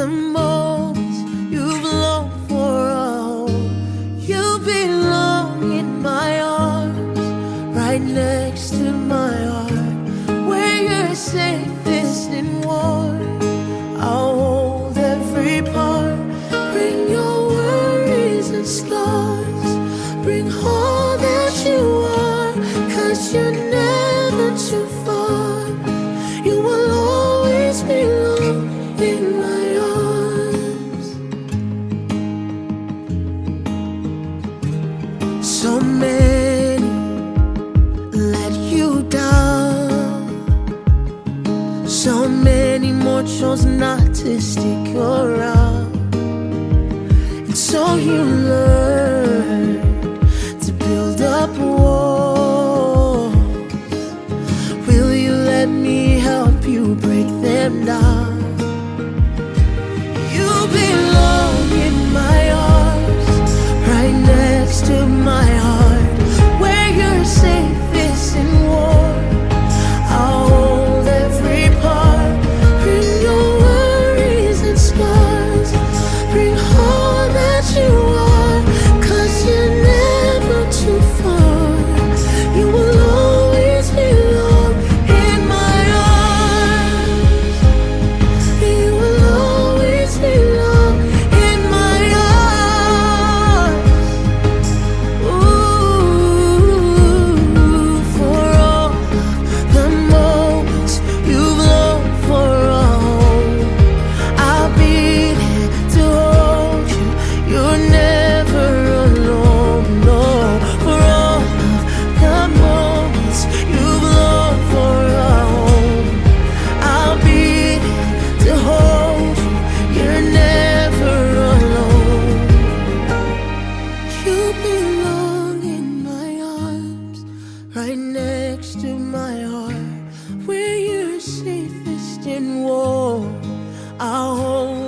the moments you've longed for. Oh, you belong in my arms, right next to my heart, where you're safest and warm. I'll hold every part. Bring your worries and scars, bring all that you are, 'cause you're never too far. You will always belong in my arms. So many let you down, so many more chose not to stick around. And so you learn to build up walls. Will you let me help you break them down? You belong in my arms, right next to my heart, where you're safest and warm. I'll hold every part. Bring your worries and scars, bring all that you are, 'cause you're never too far. You will always belong in my arms. You will always belong in my arms. Ooh, for all the moments you've longed for. Oh, I'll be there to hold you. You're never alone. No, for all the moments you've longed for. Oh, I'll be there to hold you. You're never alone. You belong in my arms, right next to my heart, where you're safest and warm. I'll hold